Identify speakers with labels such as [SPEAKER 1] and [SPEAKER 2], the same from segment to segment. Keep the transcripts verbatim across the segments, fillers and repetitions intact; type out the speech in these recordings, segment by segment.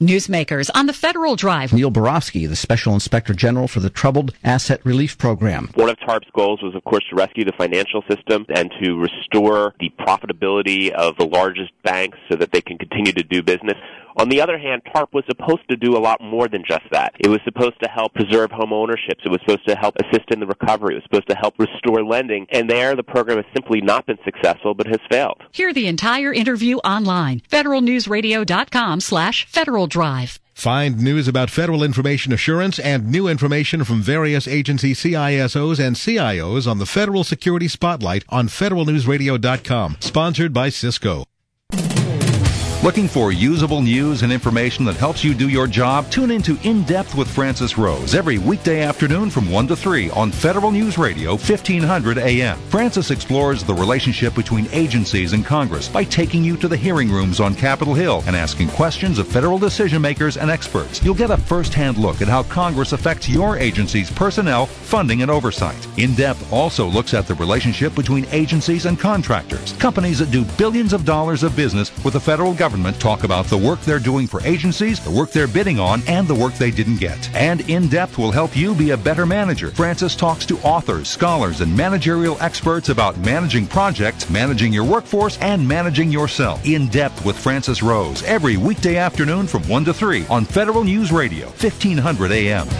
[SPEAKER 1] Newsmakers on the Federal Drive.
[SPEAKER 2] Neil Borofsky, the Special Inspector General for the Troubled Asset Relief Program.
[SPEAKER 3] One of TARP's goals was, of course, to rescue the financial system and to restore the profitability of the largest banks so that they can continue to do business. On the other hand, TARP was supposed to do a lot more than just that. It was supposed to help preserve home ownership. It was supposed to help assist in the recovery. It was supposed to help restore lending. And there, the program has simply not been successful, but has failed.
[SPEAKER 1] Hear the entire interview online. federalnewsradio.com slash Federal Drive.
[SPEAKER 4] Find news about federal information assurance and new information from various agency C I S Os and C I Os on the Federal Security Spotlight on federal news radio dot com. Sponsored by Cisco.
[SPEAKER 5] Looking for usable news and information that helps you do your job? Tune into In Depth with Francis Rose every weekday afternoon from one to three on Federal News Radio, fifteen hundred A M. Francis explores the relationship between agencies and Congress by taking you to the hearing rooms on Capitol Hill and asking questions of federal decision makers and experts. You'll get a first-hand look at how Congress affects your agency's personnel, funding, and oversight. In Depth also looks at the relationship between agencies and contractors. Companies that do billions of dollars of business with the federal government talk about the work they're doing for agencies, the work they're bidding on, and the work they didn't get. And In Depth will help you be a better manager. Francis talks to authors, scholars, and managerial experts about managing projects, managing your workforce, and managing yourself. In Depth with Francis Rose every weekday afternoon from one to three on Federal News Radio, fifteen hundred A M.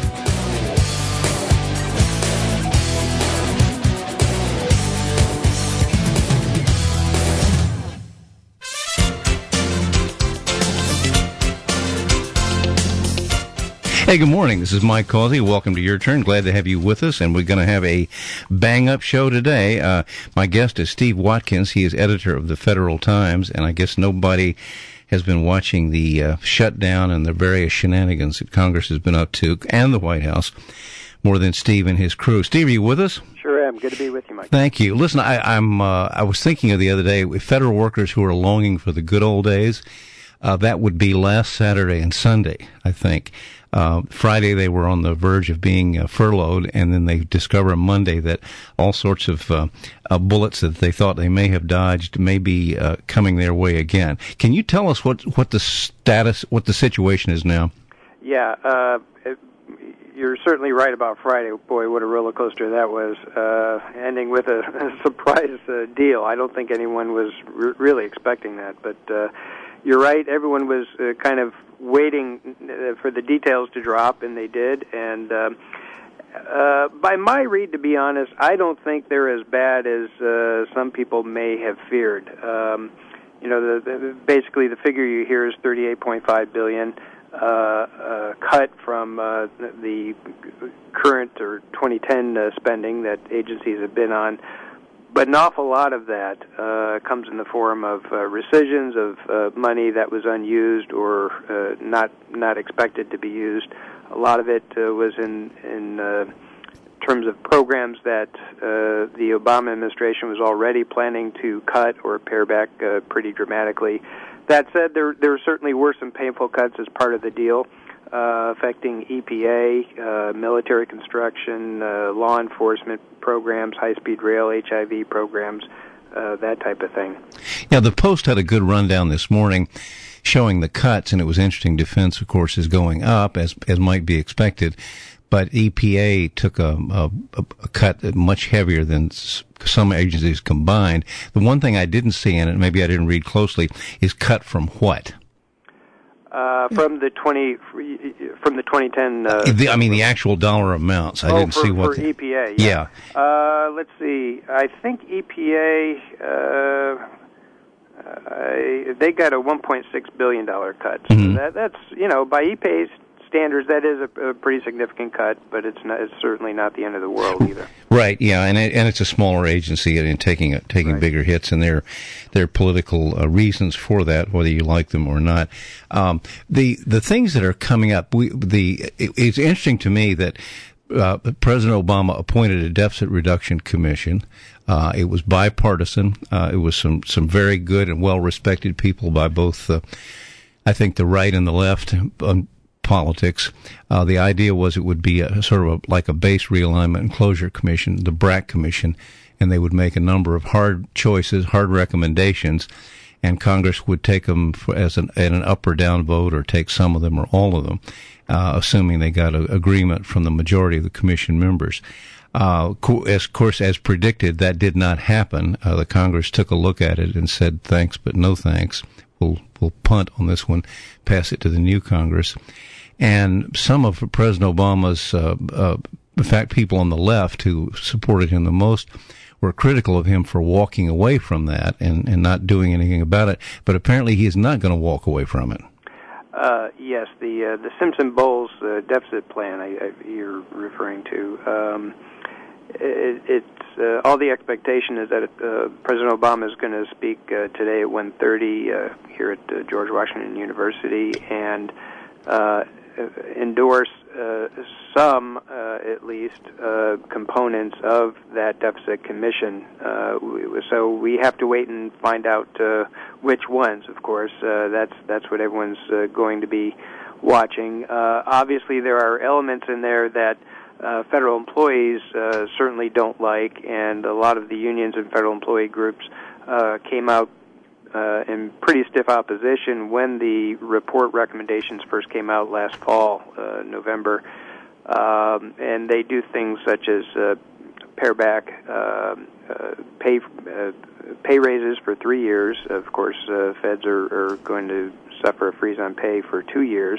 [SPEAKER 6] Hey, good morning. This is Mike Causey. Welcome to Your Turn. Glad to have you with us, and we're going to have a bang-up show today. Uh, my guest is Steve Watkins. He is editor of the Federal Times, and I guess nobody has been watching the uh, shutdown and the various shenanigans that Congress has been up to, and the White House, more than Steve and his crew. Steve, are you with us?
[SPEAKER 7] Sure am. Good to be with you, Mike.
[SPEAKER 6] Thank you. Listen, I, I'm. Uh, I was thinking of the other day, federal workers who are longing for the good old days, uh, that would be last Saturday and Sunday, I think. Uh, Friday they were on the verge of being uh, furloughed, and then they discover Monday that all sorts of uh, uh, bullets that they thought they may have dodged may be uh, coming their way again. Can you tell us what, what the status, what the situation is now?
[SPEAKER 7] Yeah, uh, it, you're certainly right about Friday. Boy, what a roller coaster that was, uh, ending with a, a surprise uh, deal. I don't think anyone was re- really expecting that, but uh, you're right. Everyone was uh, kind of waiting uh, for the details to drop, and they did. And uh, uh, by my read, to be honest, I don't think they're as bad as uh, some people may have feared. Um, you know, the, the, basically the figure you hear is thirty-eight point five billion dollars uh, uh, cut from uh, the current or twenty ten uh, spending that agencies have been on. But an awful lot of that uh, comes in the form of uh, rescissions of uh, money that was unused or uh, not not expected to be used. A lot of it uh, was in in uh, terms of programs that uh, the Obama administration was already planning to cut or pare back uh, pretty dramatically. That said, there there certainly were some painful cuts as part of the deal. Uh, affecting E P A, uh, military construction, uh, law enforcement programs, high-speed rail, H I V programs, uh, that type of thing.
[SPEAKER 6] Yeah, the Post had a good rundown this morning showing the cuts, and it was interesting. Defense, of course, is going up, as as might be expected, but E P A took a, a, a cut much heavier than some agencies combined. The one thing I didn't see in it, maybe I didn't read closely, is cut from what?
[SPEAKER 7] Uh, from the twenty from the twenty ten. Uh,
[SPEAKER 6] the, I mean, the actual dollar amounts. I
[SPEAKER 7] oh,
[SPEAKER 6] didn't
[SPEAKER 7] for,
[SPEAKER 6] see what
[SPEAKER 7] for
[SPEAKER 6] the,
[SPEAKER 7] E P A.
[SPEAKER 6] Yeah.
[SPEAKER 7] yeah. Uh, let's see. I think E P A. Uh, uh, they got a one point six billion dollar cut. So
[SPEAKER 6] mm-hmm.
[SPEAKER 7] that, that's you know by E P A's standards, that is a, a pretty significant cut, but it's not. It's certainly not the end of the world either.
[SPEAKER 6] Right. Yeah, and it, and it's a smaller agency and taking taking right. bigger hits, and there there are political uh, reasons for that, whether you like them or not. Um, the the things that are coming up, we the it, it's interesting to me that uh, President Obama appointed a deficit reduction commission. Uh, it was bipartisan. Uh, it was some some very good and well respected people by both, uh, I think, the right and the left. Um, politics. Uh, the idea was it would be a sort of a, like a base realignment and closure commission, the B R A C commission, and they would make a number of hard choices, hard recommendations, and Congress would take them for, as an, an up or down vote, or take some of them or all of them, uh, assuming they got an agreement from the majority of the commission members. Uh, as, of course, as predicted, that did not happen. Uh, the Congress took a look at it and said, thanks, but no thanks. We'll, we'll punt on this one, pass it to the new Congress. And some of President Obama's, uh, uh, in fact, people on the left who supported him the most were critical of him for walking away from that and, and not doing anything about it. But apparently he is not going to walk away from it.
[SPEAKER 7] Uh, yes, the uh, the Simpson-Bowles uh, deficit plan I, I, you're referring to. Um, it, it's uh, all the expectation is that uh, President Obama is going to speak uh, today at one thirty uh, here at uh, George Washington University and uh, endorse uh, some, uh, at least, uh, components of that deficit commission. Uh, so we have to wait and find out uh, which ones. Of course, uh, that's that's what everyone's uh, going to be watching. Uh, obviously, there are elements in there that uh, federal employees uh, certainly don't like, and a lot of the unions and federal employee groups uh, came out Uh, in pretty stiff opposition when the report recommendations first came out last fall, uh, November. Um, and they do things such as uh, pare back uh, uh, pay uh, pay raises for three years. Of course, uh, feds are, are going to suffer a freeze on pay for two years,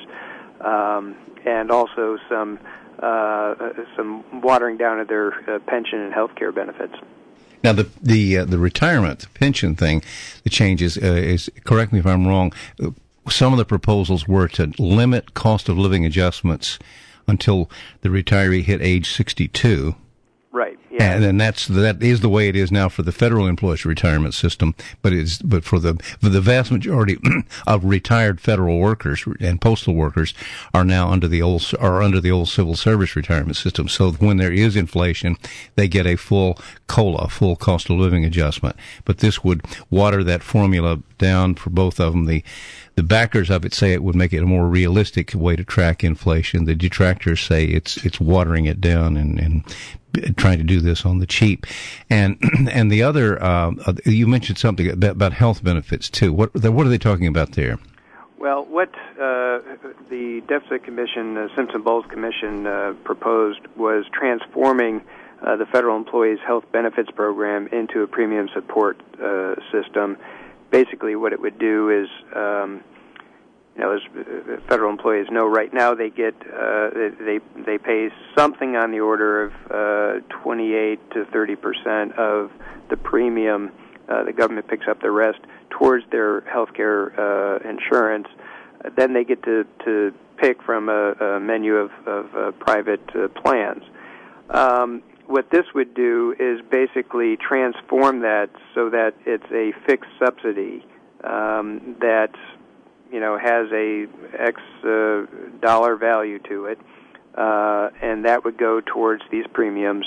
[SPEAKER 7] um, and also some uh, some watering down of their uh, pension and health care benefits.
[SPEAKER 6] Now, the the uh, the retirement the pension thing, the changes uh, is, correct me if I'm wrong, some of the proposals were to limit cost of living adjustments until the retiree hit age sixty-two.
[SPEAKER 7] Right. Yeah.
[SPEAKER 6] And then that's that is the way it is now for the federal employees retirement system. But it's but for the for the vast majority of retired federal workers and postal workers are now under the old are under the old civil service retirement system. So when there is inflation, they get a full COLA, full cost of living adjustment. But this would water that formula down for both of them. The The backers of it say it would make it a more realistic way to track inflation. The detractors say it's it's watering it down and, and trying to do this on the cheap. And and the other, uh, you mentioned something about, about health benefits too. What what are they talking about there?
[SPEAKER 7] Well, what uh, the Deficit Commission, the Simpson-Bowles Commission, uh, proposed was transforming uh, the federal employees' health benefits program into a premium support uh, system. Basically, what it would do is, um, you know, as federal employees know, right now they get uh, they they pay something on the order of uh, twenty-eight to thirty percent of the premium. Uh, the government picks up the rest towards their health care uh, insurance. Uh, then they get to to pick from a, a menu of, of uh, private uh, plans. Um, What this would do is basically transform that so that it's a fixed subsidy um, that, you know, has a X uh, dollar value to it, uh, and that would go towards these premiums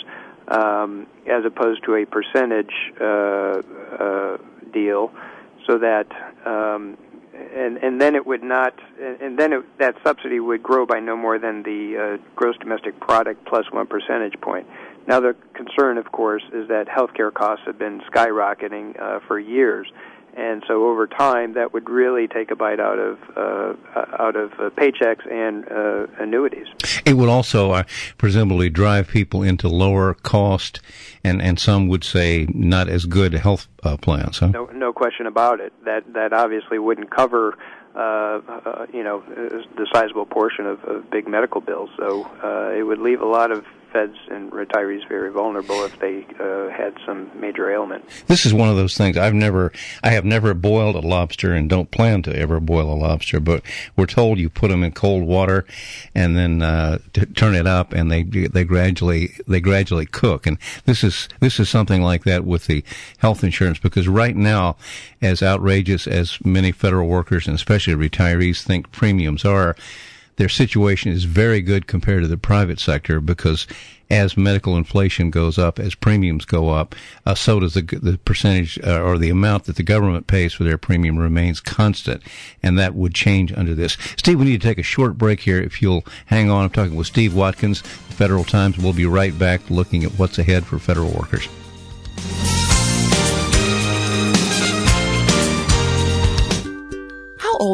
[SPEAKER 7] um, as opposed to a percentage uh, uh, deal, so that um, and and then it would not, and then it, that subsidy would grow by no more than the uh, gross domestic product plus one percentage point. Now, the concern, of course, is that healthcare costs have been skyrocketing uh, for years, and so over time, that would really take a bite out of uh, out of uh, paychecks and uh, annuities.
[SPEAKER 6] It would also uh, presumably drive people into lower cost, and, and some would say not as good health uh, plans. Huh?
[SPEAKER 7] No, no question about it. That that obviously wouldn't cover. Uh, uh, you know, the sizable portion of, of big medical bills. So uh, it would leave a lot of feds and retirees very vulnerable if they uh, had some major ailment.
[SPEAKER 6] This is one of those things. I've never, I have never boiled a lobster and don't plan to ever boil a lobster. But we're told you put them in cold water and then uh, t- turn it up, and they they gradually they gradually cook. And this is this is something like that with the health insurance, because right now, as outrageous as many federal workers and especially retirees think premiums are, their situation is very good compared to the private sector, because as medical inflation goes up, as premiums go up, uh, so does the, the percentage uh, or the amount that the government pays for their premium remains constant, and that would change under this. Steve, we need to take a short break here. If you'll hang on, I'm talking with Steve Watkins, Federal Times. We'll be right back looking at what's ahead for federal workers.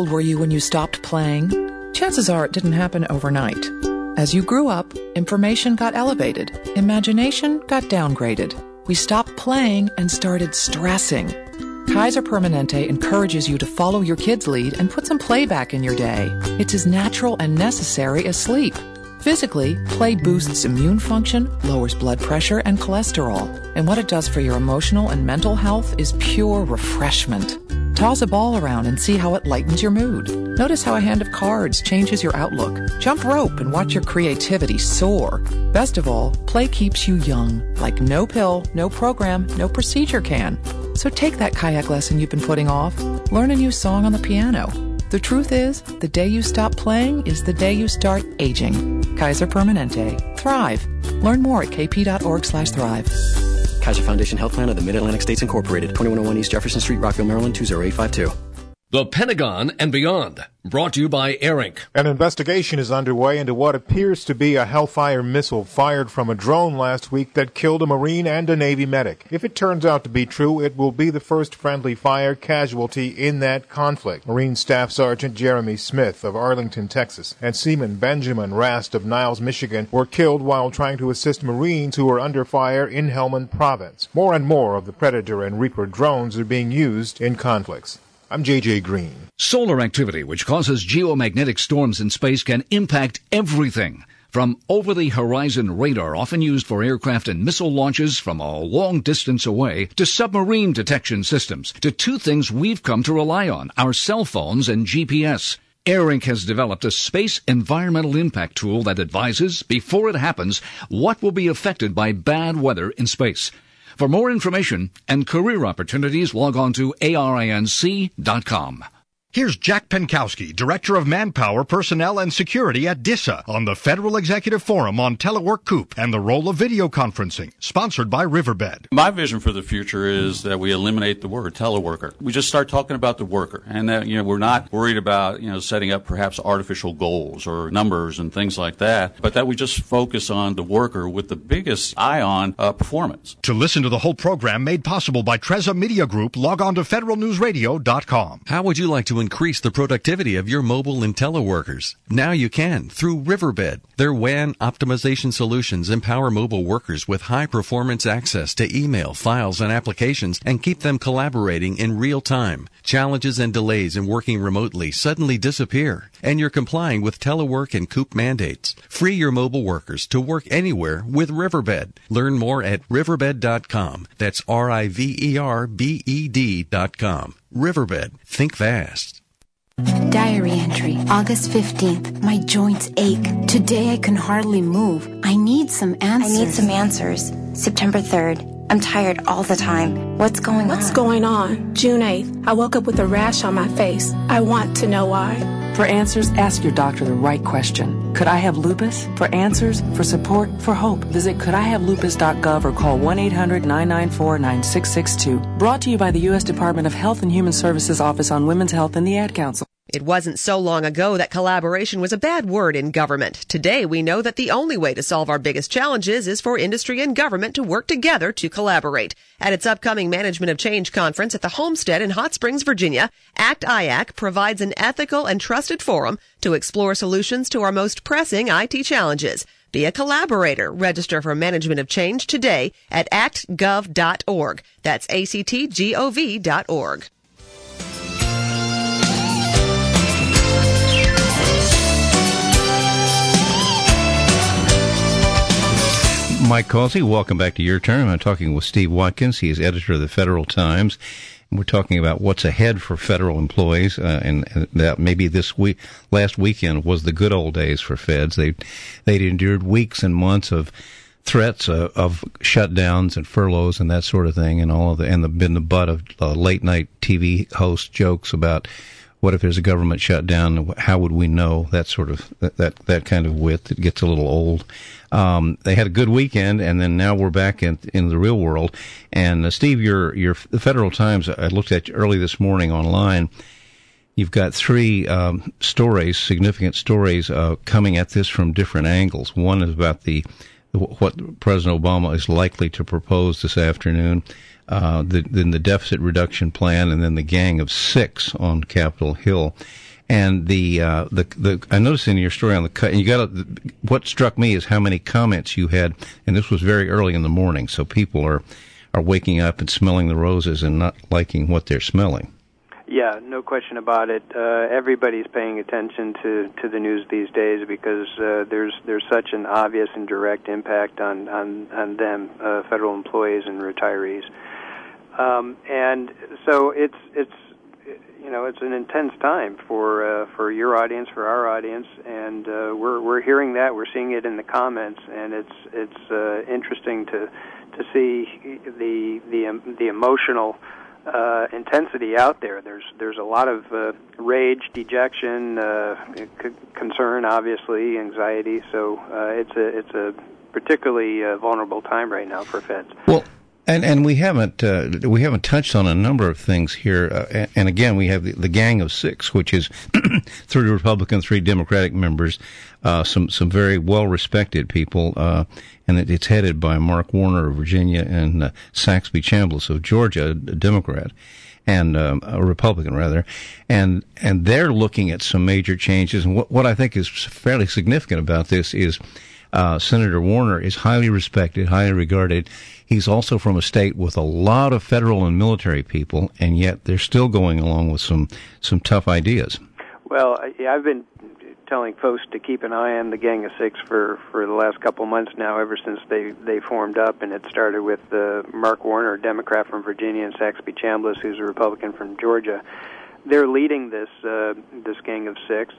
[SPEAKER 8] old were you when you stopped playing? Chances are it didn't happen overnight. As you grew up, information got elevated, imagination got downgraded. We stopped playing and started stressing. Kaiser Permanente encourages you to follow your kid's lead and put some play back in your day. It's as natural and necessary as sleep. Physically, play boosts immune function, lowers blood pressure and cholesterol, and what it does for your emotional and mental health is pure refreshment. Toss a ball around and see how it lightens your mood. Notice how a hand of cards changes your outlook. Jump rope and watch your creativity soar. Best of all, play keeps you young, like no pill, no program, no procedure can. So take that kayak lesson you've been putting off. Learn a new song on the piano. The truth is, the day you stop playing is the day you start aging. Kaiser Permanente. Thrive. Learn more at kp.org slash thrive.
[SPEAKER 9] Kaiser Foundation Health Plan of the Mid-Atlantic States Incorporated, twenty-one oh one East Jefferson Street, Rockville, Maryland, two zero eight five two.
[SPEAKER 10] The Pentagon and Beyond, brought to you by AirInc.
[SPEAKER 11] An investigation is underway into what appears to be a Hellfire missile fired from a drone last week that killed a Marine and a Navy medic. If it turns out to be true, it will be the first friendly fire casualty in that conflict. Marine Staff Sergeant Jeremy Smith of Arlington, Texas, and Seaman Benjamin Rast of Niles, Michigan, were killed while trying to assist Marines who were under fire in Helmand Province. More and more of the Predator and Reaper drones are being used in conflicts. I'm J J Green.
[SPEAKER 12] Solar activity, which causes geomagnetic storms in space, can impact everything. From over-the-horizon radar, often used for aircraft and missile launches from a long distance away, to submarine detection systems, to two things we've come to rely on, our cell phones and G P S. AirInc has developed a space environmental impact tool that advises, before it happens, what will be affected by bad weather in space. For more information and career opportunities, log on to A R I N C dot com.
[SPEAKER 13] Here's Jack Penkowski, Director of Manpower, Personnel, and Security at DISA, on the Federal Executive Forum on Telework Coop and the role of video conferencing, sponsored by Riverbed.
[SPEAKER 14] My vision for the future is that we eliminate the word teleworker. We just start talking about the worker, and that, you know, we're not worried about, you know, setting up perhaps artificial goals or numbers and things like that, but that we just focus on the worker with the biggest eye on uh, performance.
[SPEAKER 13] To listen to the whole program made possible by Treza Media Group, log on to federal news radio dot com.
[SPEAKER 15] How would you like to increase the productivity of your mobile and teleworkers? Now you can through Riverbed. Their W A N optimization solutions empower mobile workers with high-performance access to email, files, and applications and keep them collaborating in real time. Challenges and delays in working remotely suddenly disappear, and you're complying with telework and Coop mandates. Free your mobile workers to work anywhere with Riverbed. Learn more at riverbed dot com. That's R I V E R B E D dot com. Riverbed. Think fast.
[SPEAKER 16] Diary entry, August fifteenth. My joints ache. Today I can hardly move. I need some answers.
[SPEAKER 17] I need some answers. September third. I'm tired all the time. What's going
[SPEAKER 18] What's on? What's going on? June eighth. I woke up with a rash on my face. I want to know why.
[SPEAKER 8] For answers, ask your doctor the right question. Could I have lupus? For answers, for support, for hope, visit could I have lupus dot gov or call one eight hundred nine nine four nine six six two. Brought to you by the U S Department of Health and Human Services Office on Women's Health and the Ad Council.
[SPEAKER 19] It wasn't so long ago that collaboration was a bad word in government. Today, we know that the only way to solve our biggest challenges is for industry and government to work together to collaborate. At its upcoming Management of Change conference at the Homestead in Hot Springs, Virginia, ACT I A C provides an ethical and trusted forum to explore solutions to our most pressing I T challenges. Be a collaborator. Register for Management of Change today at act gov dot org. That's A C T G O V dot org.
[SPEAKER 6] Mike Causey, welcome back to Your Turn. I'm talking with Steve Watkins. He is editor of the Federal Times. We're talking about what's ahead for federal employees, uh, and, and that maybe this week, last weekend was the good old days for feds. They, they'd endured weeks and months of threats of, of shutdowns and furloughs and that sort of thing, and all of the, and the, been the butt of uh, late night T V host jokes about what if there's a government shutdown? How would we know? That sort of that that kind of wit that gets a little old. Um, they had a good weekend, and then now we're back in in the real world. And uh, Steve, your your the Federal Times, I looked at early this morning online. You've got three um, stories, significant stories, uh, coming at this from different angles. One is about the what President Obama is likely to propose this afternoon. Uh, the, then the deficit reduction plan, and then the Gang of Six on Capitol Hill. And the uh, the the I noticed in your story on the cut, and you got to, what struck me is how many comments you had, and this was very early in the morning, so people are are waking up and smelling the roses and not liking what they're smelling.
[SPEAKER 7] Yeah, no question about it. Uh, everybody's paying attention to, to the news these days because uh, there's there's such an obvious and direct impact on on on them, uh, federal employees and retirees, um, and so it's it's you know it's an intense time for uh, for your audience, for our audience, and uh, we're we're hearing that, we're seeing it in the comments, and it's it's uh, interesting to to see the the um, the emotional Uh, intensity out there. There's there's a lot of uh, rage, dejection, uh, c- concern, obviously, anxiety. So uh, it's a it's a particularly uh, vulnerable time right now for feds.
[SPEAKER 6] Well, and and we haven't uh, we haven't touched on a number of things here. Uh, and again, we have the, the Gang of Six, which is three Republican, three Democratic members, uh, some some very well respected people. Uh, And it's headed by Mark Warner of Virginia and uh, Saxby Chambliss of Georgia, a Democrat, and um, a Republican rather, and and they're looking at some major changes. And what, what I think is fairly significant about this is uh, Senator Warner is highly respected, highly regarded. He's also from a state with a lot of federal and military people, and yet they're still going along with some some tough ideas.
[SPEAKER 7] Well, yeah, I've been telling folks to keep an eye on the Gang of Six for, for the last couple of months now, ever since they, they formed up, and it started with uh, Mark Warner, a Democrat from Virginia, and Saxby Chambliss, who's a Republican from Georgia. They're leading this uh, this Gang of Six,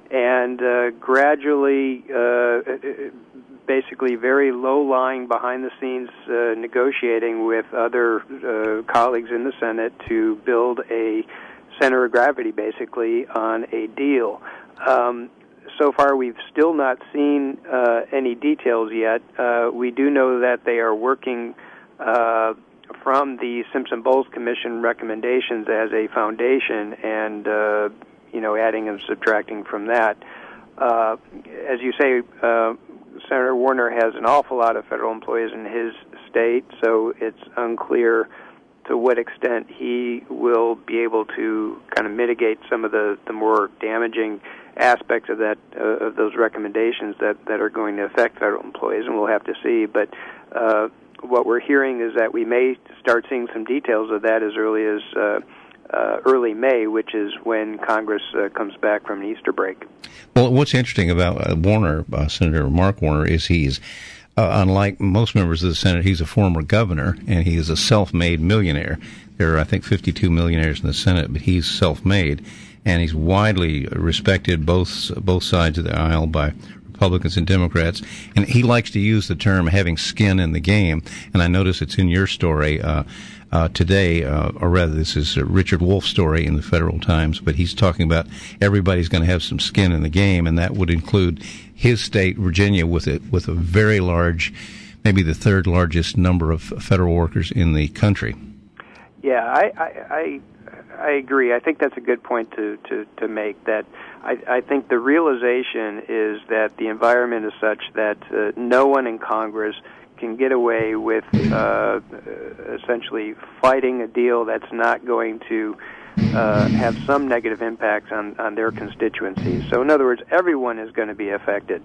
[SPEAKER 7] and uh, gradually, uh, basically very low-lying, behind-the-scenes uh, negotiating with other uh, colleagues in the Senate to build a center of gravity, basically, on a deal. Um, so far, we've still not seen uh, any details yet. Uh, we do know that they are working uh, from the Simpson-Bowles Commission recommendations as a foundation, and uh, you know, adding and subtracting from that. Uh, as you say, uh, Senator Warner has an awful lot of federal employees in his state, so it's unclear to what extent he will be able to kind of mitigate some of the, the more damaging aspects of that uh, of those recommendations that, that are going to affect federal employees, and we'll have to see. But uh, what we're hearing is that we may start seeing some details of that as early as uh, uh, early May, which is when Congress uh, comes back from an Easter break.
[SPEAKER 6] Well, what's interesting about uh, Warner, uh, Senator Mark Warner, is he's Uh, unlike most members of the Senate, he's a former governor, and he is a self-made millionaire. There are, I think, fifty-two millionaires in the Senate, but he's self-made, and he's widely respected both both sides of the aisle by Republicans and Democrats. And he likes to use the term having skin in the game, and I notice it's in your story uh, uh, today, uh, or rather, this is a Richard Wolf's story in the Federal Times, but he's talking about everybody's going to have some skin in the game, and that would include his state, Virginia, with it with a very large, maybe the third largest number of federal workers in the country.
[SPEAKER 7] Yeah, I I, I, I agree. I think that's a good point to, to, to make. That I, I think the realization is that the environment is such that uh, no one in Congress can get away with uh, essentially fighting a deal that's not going to Uh, have some negative impacts on, on their constituencies. So in other words, everyone is going to be affected.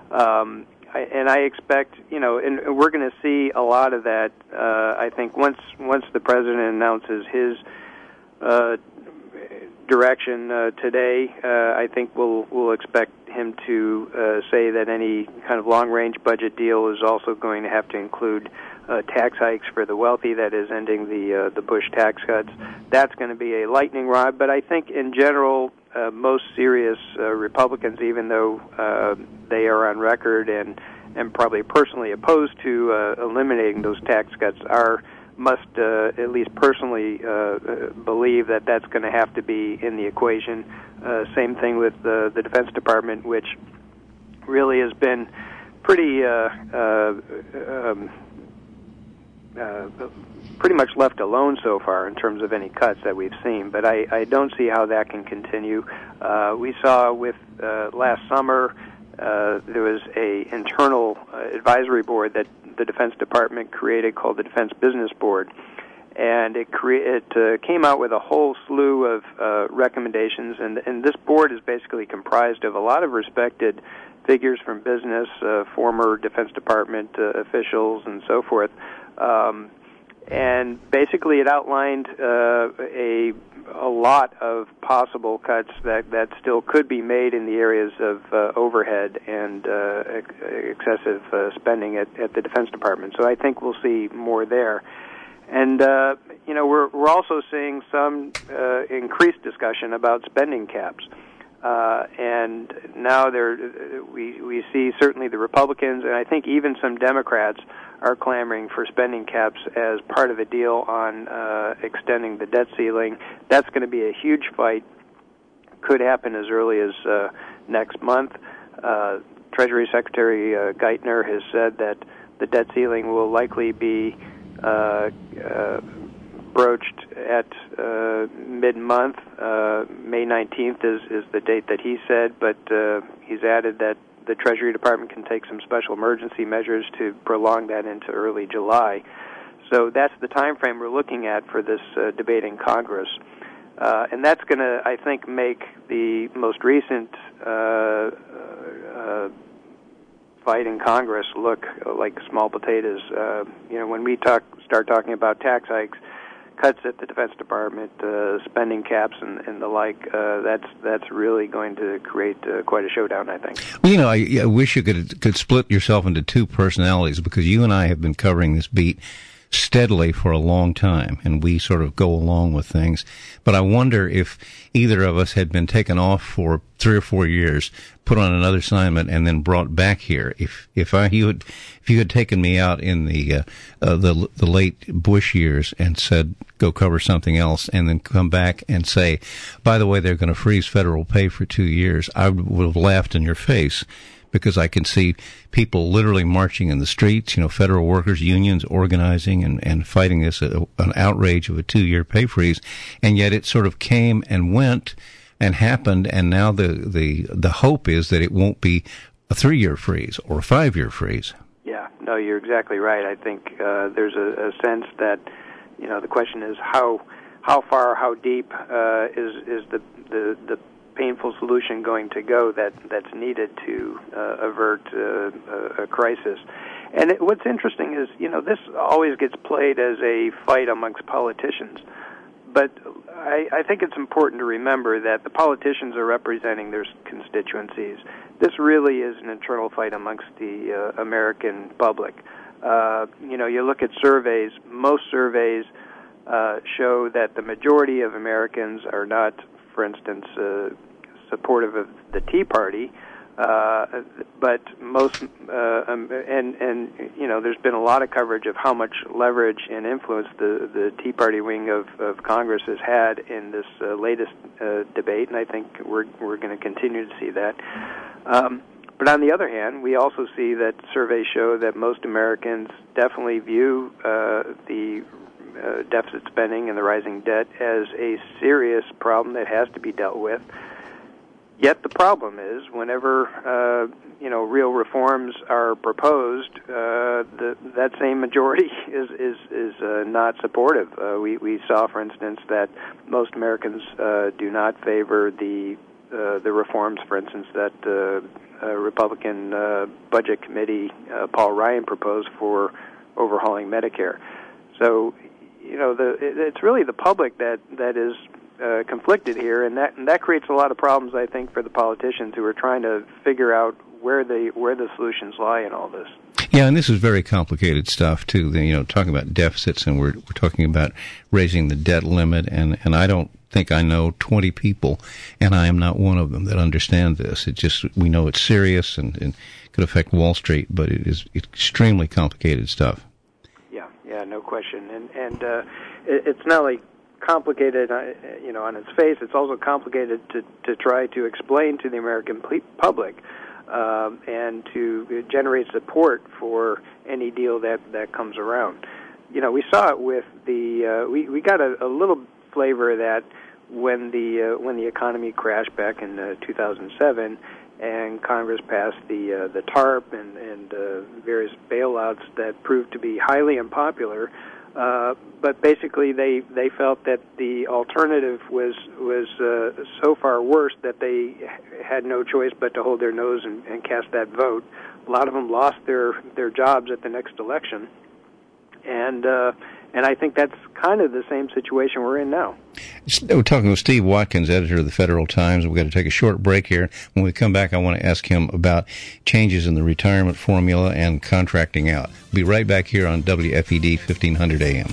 [SPEAKER 7] Um, I, and I expect, you know, and we're going to see a lot of that, uh, I think, once once the president announces his uh, direction uh, today, uh, I think we'll, we'll expect him to uh, say that any kind of long-range budget deal is also going to have to include Uh, tax hikes for the wealthy, that is, ending the uh, the Bush tax cuts. That's going to be a lightning rod, but I think in general, uh, most serious uh, Republicans, even though uh, they are on record and, and probably personally opposed to uh, eliminating those tax cuts, are must uh, at least personally uh, believe that that's going to have to be in the equation. Uh, same thing with uh, the Defense Department, which really has been pretty uh, uh, um, Uh, pretty much left alone so far in terms of any cuts that we've seen, but I, I don't see how that can continue. Uh, we saw with uh, last summer uh, there was a internal uh, advisory board that the Defense Department created called the Defense Business Board, and it cre- it uh, came out with a whole slew of uh, recommendations, and and this board is basically comprised of a lot of respected figures from business, uh, former Defense Department uh, officials, and so forth. Um, and basically, it outlined uh, a a lot of possible cuts that, that still could be made in the areas of uh, overhead and uh, ex- excessive uh, spending at, at the Defense Department. So I think we'll see more there. And, uh, you know, we're, we're also seeing some uh, increased discussion about spending caps. Uh, and now there, we, we see certainly the Republicans, and I think even some Democrats are clamoring for spending caps as part of a deal on uh, extending the debt ceiling. That's going to be a huge fight. Could happen as early as uh, next month. Uh, Treasury Secretary uh, Geithner has said that the debt ceiling will likely be uh, uh, broached at uh, mid-month. Uh, May nineteenth is, is the date that he said, but uh, he's added that the Treasury Department can take some special emergency measures to prolong that into early July. So that's the time frame we're looking at for this uh, debate in Congress. Uh, and that's going to, I think, make the most recent uh, uh, fight in Congress look like small potatoes. Uh, you know, when we talk, start talking about tax hikes, cuts at the Defense Department, uh, spending caps, and, and the like, uh, that's that's really going to create uh, quite a showdown, I think.
[SPEAKER 6] Well, you know, I, I wish you could could split yourself into two personalities, because you and I have been covering this beat steadily for a long time, and we sort of go along with things. But I wonder if either of us had been taken off for three or four years, put on another assignment, and then brought back here. If if I you had if you had taken me out in the uh, uh, the the late Bush years and said go cover something else, and then come back and say, by the way, they're going to freeze federal pay for two years, I would have laughed in your face. Because I can see people literally marching in the streets, you know, federal workers, unions organizing and, and fighting this, uh, an outrage of a two-year pay freeze. And yet it sort of came and went and happened, and now the, the, the hope is that it won't be a three-year freeze or a five-year freeze.
[SPEAKER 7] Yeah, no, you're exactly right. I think uh, there's a, a sense that, you know, the question is how how far, how deep uh, is is the the, the painful solution going to go that that's needed to uh, avert uh, a, a crisis. And it, what's interesting is, you know, this always gets played as a fight amongst politicians, but I, I think it's important to remember that the politicians are representing their constituencies. This really is an internal fight amongst the uh, American public. Uh, you know, you look at surveys, most surveys uh, show that the majority of Americans are not, for instance, uh, supportive of the Tea Party, uh, but most, uh, um, and, and, you know, there's been a lot of coverage of how much leverage and influence the, the Tea Party wing of, of Congress has had in this uh, latest uh, debate, and I think we're, we're going to continue to see that. Um, but on the other hand, we also see that surveys show that most Americans definitely view uh, the Uh, deficit spending and the rising debt as a serious problem that has to be dealt with. Yet the problem is, whenever uh, you know real reforms are proposed, uh, the, that same majority is is is uh, not supportive. Uh, we we saw, for instance, that most Americans uh, do not favor the uh, the reforms, for instance, that uh, uh, Republican uh, Budget Committee uh, Paul Ryan proposed for overhauling Medicare. So, you know, the, it's really the public that, that is uh, conflicted here, and that and that creates a lot of problems, I think, for the politicians who are trying to figure out where the where the solutions lie in all this.
[SPEAKER 6] Yeah, and this is very complicated stuff too. You know, talking about deficits, and we're we're talking about raising the debt limit, and and I don't think I know twenty people, and I am not one of them, that understand this. It just, we know it's serious and, and could affect Wall Street, but it is extremely complicated stuff.
[SPEAKER 7] Yeah, no question, and and uh, it, it's not only complicated, uh, you know, on its face. It's also complicated to to try to explain to the American public um, and to generate support for any deal that, that comes around. You know, we saw it with the uh, we we got a, a little flavor of that when the uh, when the economy crashed back in uh, two thousand seven. And Congress passed the uh, the TARP and, and uh, various bailouts that proved to be highly unpopular Uh, but basically, they, they felt that the alternative was was uh, so far worse that they had no choice but to hold their nose and, and cast that vote. A lot of them lost their, their jobs at the next election, and uh, and I think that's kind of the same situation we're in now.
[SPEAKER 6] We're talking with Steve Watkins, editor of the Federal Times. We've got to take a short break here. When we come back, I want to ask him about changes in the retirement formula and contracting out. We'll be right back here on W F E D fifteen hundred A M.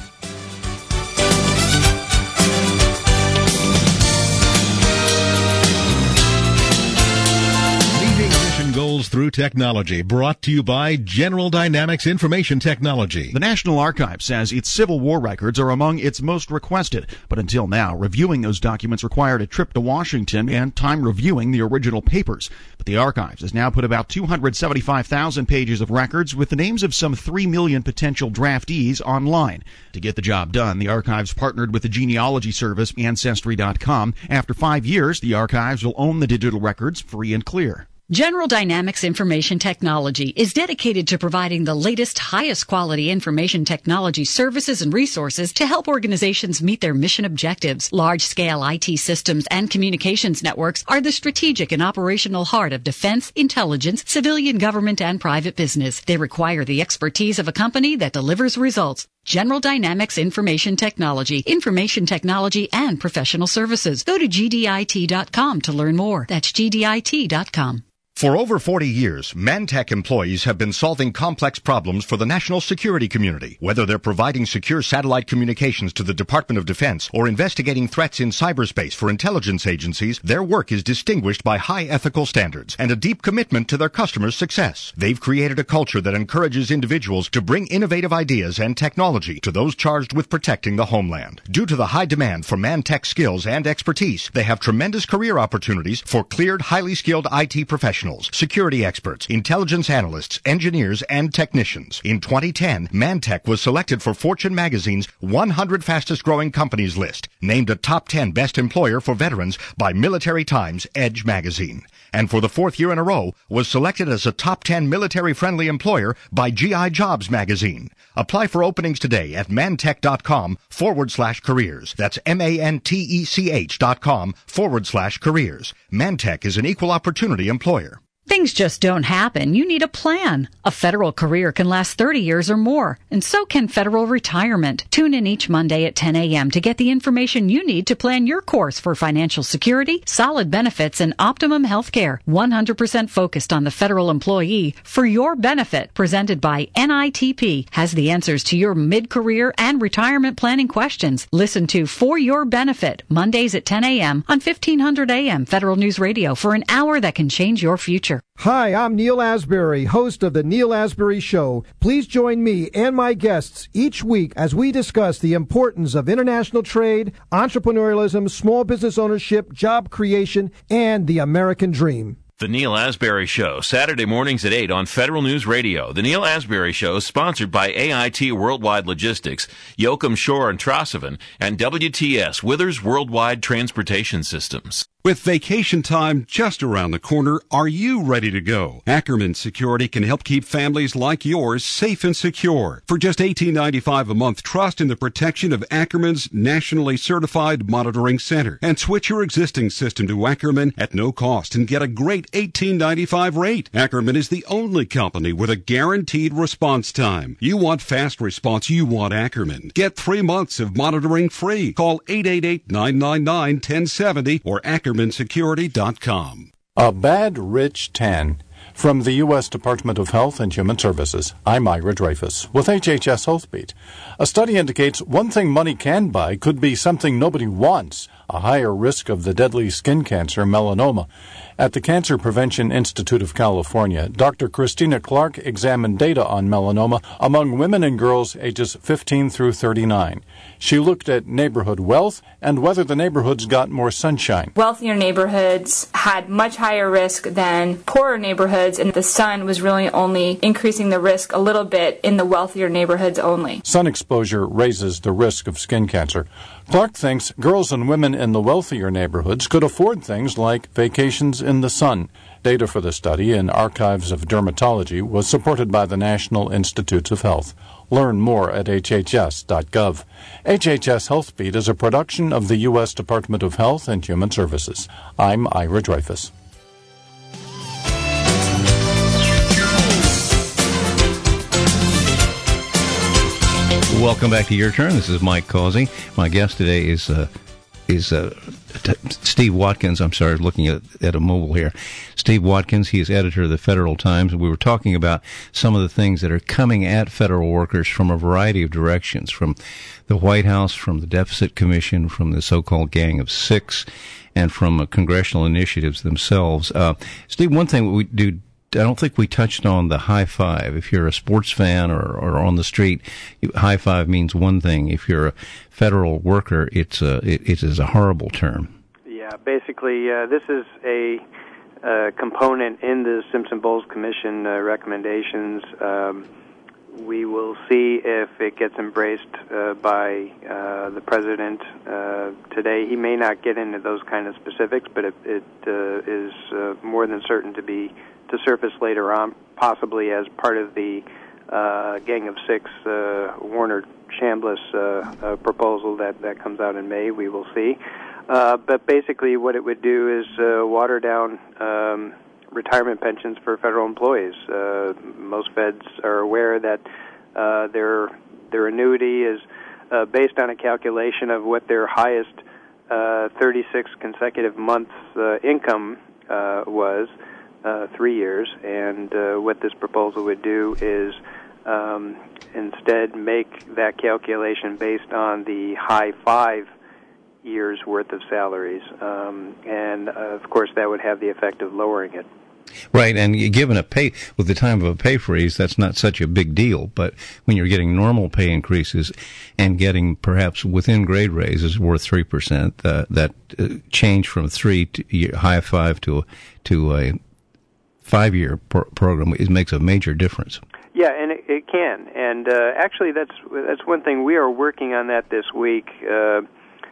[SPEAKER 4] Goals through technology, brought to you by General Dynamics Information Technology.
[SPEAKER 20] The National Archives says its Civil War records are among its most requested, but until now, reviewing those documents required a trip to Washington and time reviewing the original papers. But the Archives has now put about two hundred seventy-five thousand pages of records with the names of some three million potential draftees online. To get the job done, the Archives partnered with the genealogy service Ancestry dot com. After five years, the Archives will own the digital records free and clear.
[SPEAKER 1] General Dynamics Information Technology is dedicated to providing the latest, highest quality information technology services and resources to help organizations meet their mission objectives. Large-scale I T systems and communications networks are the strategic and operational heart of defense, intelligence, civilian government, and private business. They require the expertise of a company that delivers results. General Dynamics Information Technology, information technology, and professional services. Go to G D I T dot com to learn more. That's G D I T dot com.
[SPEAKER 13] For over forty years, Mantech employees have been solving complex problems for the national security community. Whether they're providing secure satellite communications to the Department of Defense or investigating threats in cyberspace for intelligence agencies, their work is distinguished by high ethical standards and a deep commitment to their customers' success. They've created a culture that encourages individuals to bring innovative ideas and technology to those charged with protecting the homeland. Due to the high demand for Mantech skills and expertise, they have tremendous career opportunities for cleared, highly skilled I T professionals, security experts, intelligence analysts, engineers, and technicians. In twenty ten, Mantech was selected for Fortune magazine's one hundred fastest growing companies list, named a top ten best employer for veterans by Military Times Edge magazine, and for the fourth year in a row was selected as a top ten military-friendly employer by G I Jobs magazine. Apply for openings today at mantech.com forward slash careers. That's M-A-N-T-E-C-H dot com forward slash careers. Mantech is an equal opportunity employer.
[SPEAKER 1] Things just don't happen. You need a plan. A federal career can last thirty years or more, and so can federal retirement. Tune in each Monday at ten a.m. to get the information you need to plan your course for financial security, solid benefits, and optimum health care. one hundred percent focused on the federal employee for your benefit. Presented by N I T P has the answers to your mid-career and retirement planning questions. Listen to For Your Benefit, Mondays at ten a.m. on fifteen hundred A M Federal News Radio for an hour that can change your future.
[SPEAKER 21] Hi, I'm Neil Asbury, host of The Neil Asbury Show. Please join me and my guests each week as we discuss the importance of international trade, entrepreneurialism, small business ownership, job creation, and the American dream.
[SPEAKER 22] The Neil Asbury Show, Saturday mornings at eight on Federal News Radio. The Neil Asbury Show is sponsored by A I T Worldwide Logistics, Yoakum Shore and Trosevin, and W T S, Withers Worldwide Transportation Systems.
[SPEAKER 23] With vacation time just around the corner, are you ready to go? Ackerman Security can help keep families like yours safe and secure. For just eighteen ninety-five a month, trust in the protection of Ackerman's nationally certified monitoring center. And switch your existing system to Ackerman at no cost and get a great eighteen ninety-five rate. Ackerman is the only company with a guaranteed response time. You want fast response, you want Ackerman. Get three months of monitoring free. Call eight eight eight, nine nine nine, one oh seven oh or Ackerman Security dot com.
[SPEAKER 24] A Bad Rich ten. From the U S Department of Health and Human Services, I'm Ira Dreyfus with H H S Health Beat. A study indicates one thing money can buy could be something nobody wants, a higher risk of the deadly skin cancer, melanoma. At the Cancer Prevention Institute of California, Doctor Christina Clark examined data on melanoma among women and girls ages fifteen through thirty-nine. She looked at neighborhood wealth and whether the neighborhoods got more sunshine.
[SPEAKER 25] Wealthier neighborhoods had much higher risk than poorer neighborhoods, and the sun was really only increasing the risk a little bit in the wealthier neighborhoods only.
[SPEAKER 24] Sun exposure raises the risk of skin cancer. Clark thinks girls and women in the wealthier neighborhoods could afford things like vacations in the sun. Data for the study in Archives of Dermatology was supported by the National Institutes of Health. Learn more at H H S dot gov. H H S HealthBeat is a production of the U S Department of Health and Human Services. I'm Ira Dreyfus.
[SPEAKER 6] Welcome back to Your Turn. This is Mike Causey. My guest today is uh, is uh, t- Steve Watkins. I'm sorry, looking at, at a mobile here. Steve Watkins, he is editor of the Federal Times. We were talking about some of the things that are coming at federal workers from a variety of directions, from the White House, from the Deficit Commission, from the so-called Gang of Six, and from uh, congressional initiatives themselves. Uh, Steve, one thing we do I don't think we touched on the high five. If you're a sports fan or, or on the street, high five means one thing. If you're a federal worker, it's a, it, it is a horrible term.
[SPEAKER 7] Yeah, basically, uh, this is a uh, component in the Simpson-Bowles Commission uh, recommendations. Um, we will see if it gets embraced uh, by uh, the president uh, today. He may not get into those kind of specifics, but it, it uh, is uh, more than certain to be to surface later on, possibly as part of the uh, Gang of Six uh, Warner Chambliss uh, uh, proposal that, that comes out in May. We will see. Uh, but basically what it would do is uh, water down um, retirement pensions for federal employees. Uh, most feds are aware that uh, their their annuity is uh, based on a calculation of what their highest uh, thirty-six consecutive months uh, income uh, was. Uh, three years, and uh, what this proposal would do is um, instead make that calculation based on the high five years worth of salaries, um, and uh, of course that would have the effect of lowering it.
[SPEAKER 6] Right, and given a pay with the time of a pay freeze, that's not such a big deal. But when you're getting normal pay increases and getting perhaps within grade raises worth three percent, uh, that uh, change from three to high five to to a five-year pro- program, it makes a major difference.
[SPEAKER 7] Yeah, and it, it can. And uh, actually, that's that's one thing. We are working on that this week. Uh,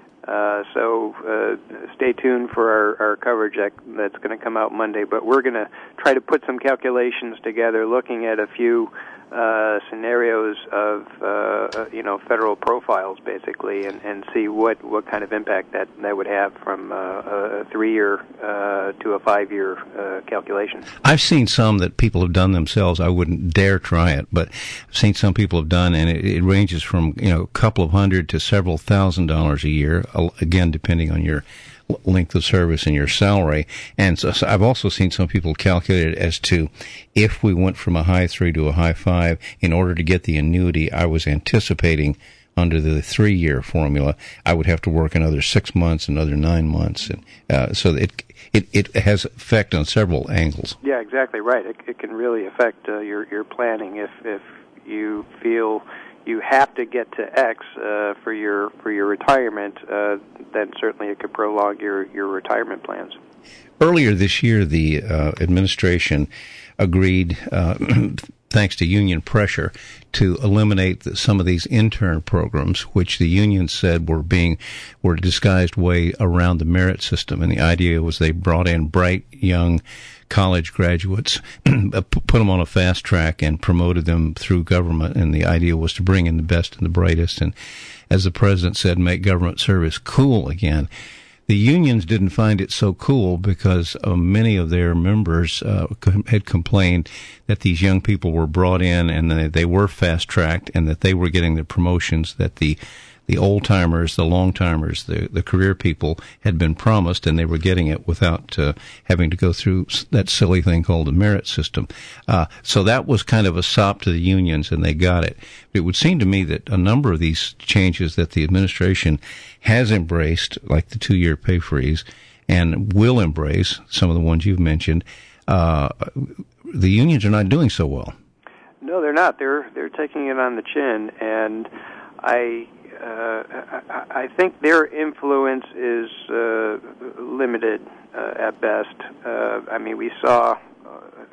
[SPEAKER 7] uh, so uh, stay tuned for our, our coverage that, that's going to come out Monday. But we're going to try to put some calculations together, looking at a few uh, scenarios of uh, you know federal profiles, basically, and, and see what, what kind of impact that, that would have from uh, a three-year uh, to a five-year uh, calculation.
[SPEAKER 6] I've seen some that people have done themselves. I wouldn't dare try it, but I've seen some people have done, and it, it ranges from you know a couple of hundred to several thousand dollars a year. Again, depending on your length of service and your salary. And so, so I've also seen some people calculate it as to if we went from a high three to a high five, in order to get the annuity I was anticipating under the three-year formula, I would have to work another six months, another nine months. And uh, so it, it it has effect on several angles.
[SPEAKER 7] Yeah, exactly right. It, it can really affect uh, your, your planning if, if you feel you have to get to X uh, for your for your retirement, uh, then certainly it could prolong your, your retirement plans.
[SPEAKER 6] Earlier this year, the uh, administration agreed, uh, thanks to union pressure, to eliminate the, some of these intern programs, which the unions said were being were a disguised way around the merit system. And the idea was they brought in bright young college graduates, put them on a fast track and promoted them through government, and the idea was to bring in the best and the brightest, and as the president said, make government service cool again. The unions didn't find it so cool because uh, many of their members uh, had complained that these young people were brought in and that they were fast-tracked and that they were getting the promotions that the the old-timers, the long-timers, the, the career people had been promised, and they were getting it without uh, having to go through that silly thing called the merit system. Uh, so that was kind of a sop to the unions, and they got it. It would seem to me that a number of these changes that the administration has embraced, like the two-year pay freeze, and will embrace, some of the ones you've mentioned, uh, the unions are not doing so well.
[SPEAKER 7] No, they're not. They're they're taking it on the chin, and I... Uh, I, I think their influence is uh, limited uh, at best. Uh, I mean, we saw, uh,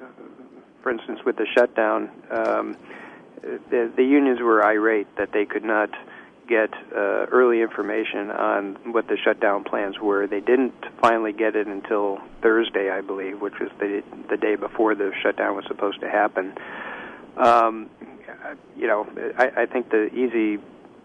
[SPEAKER 7] for instance, with the shutdown, um, the, the unions were irate that they could not get uh, early information on what the shutdown plans were. They didn't finally get it until Thursday, I believe, which was the the day before the shutdown was supposed to happen. Um, you know, I, I think the easy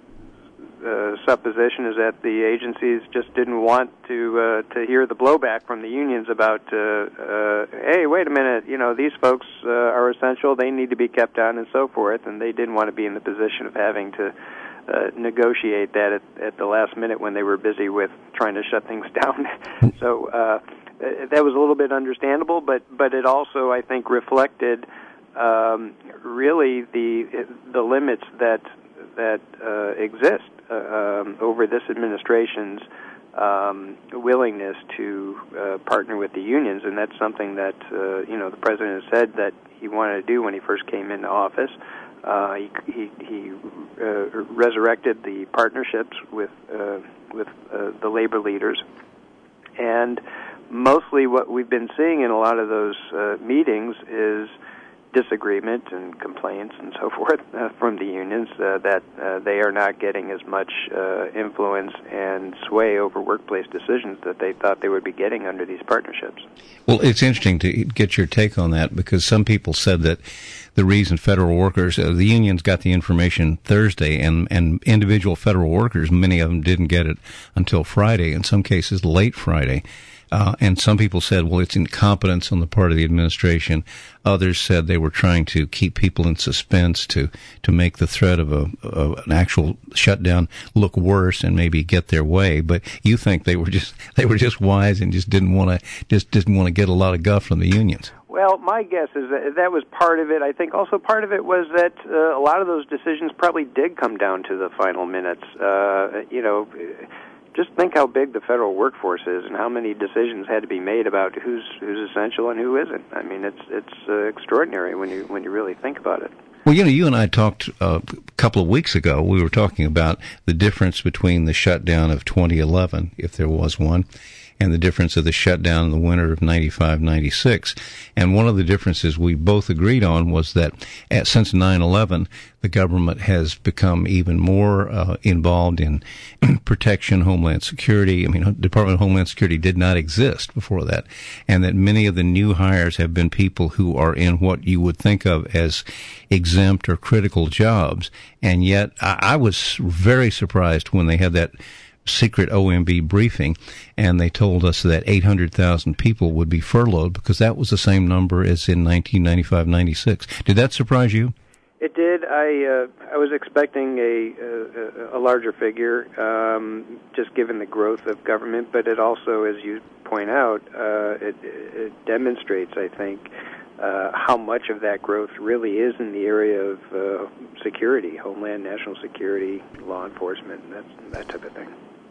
[SPEAKER 7] uh, supposition is that the agencies just didn't want to uh, to hear the blowback from the unions about, uh, uh, hey, wait a minute, you know, these folks uh, are essential, they need to be kept on and so forth, and they didn't want to be in the position of having to uh, negotiate that at, at the last minute when they were busy with trying to shut things down. So uh, that was a little bit understandable, but, but it also, I think, reflected um, really the the limits that that uh, exist uh, um, over this administration's um, willingness to uh, partner with the unions, and that's something that uh, you know the president has said that he wanted to do when he first came into office. Uh, he he, he uh, resurrected the partnerships with uh, with uh, the labor leaders, and mostly what we've been seeing in a lot of those uh, meetings is disagreement and complaints and so forth uh, from the unions uh, that uh, they are not getting as much uh, influence and sway over workplace decisions that they thought they would be getting under these partnerships.
[SPEAKER 6] Well, it's interesting to get your take on that, because some people said that the reason federal workers, uh, the unions got the information Thursday, and, and individual federal workers, many of them didn't get it until Friday, in some cases late Friday. Uh, and some people said, well, it's incompetence on the part of the administration. Others said they were trying to keep people in suspense to, to make the threat of a, of an actual shutdown look worse and maybe get their way. But you think they were just, they were just wise and just didn't want to, just didn't want to get a lot of guff from the unions.
[SPEAKER 7] Well, my guess is that that was part of it. I think also part of it was that uh, a lot of those decisions probably did come down to the final minutes. Uh, you know, just think how big the federal workforce is and how many decisions had to be made about who's who's essential and who isn't. I mean, it's it's uh, extraordinary when you when you really think about it.
[SPEAKER 6] Well, you know, you and I talked uh, a couple of weeks ago. We were talking about the difference between the shutdown of twenty eleven, if there was one, and the difference of the shutdown in the winter of ninety-five ninety-six. And one of the differences we both agreed on was that at, since nine eleven, the government has become even more uh, involved in protection, Homeland Security. I mean, the Department of Homeland Security did not exist before that. And that many of the new hires have been people who are in what you would think of as exempt or critical jobs. And yet I, I was very surprised when they had that secret O M B briefing, and they told us that eight hundred thousand people would be furloughed, because that was the same number as in nineteen ninety-five ninety-six. Did that surprise you?
[SPEAKER 7] It did. I uh, I was expecting a a, a larger figure, um, just given the growth of government, but it also, as you point out, uh, it, it demonstrates, I think, Uh, how much of that growth really is in the area of uh, security, Homeland, national security, law enforcement, that, that type of thing.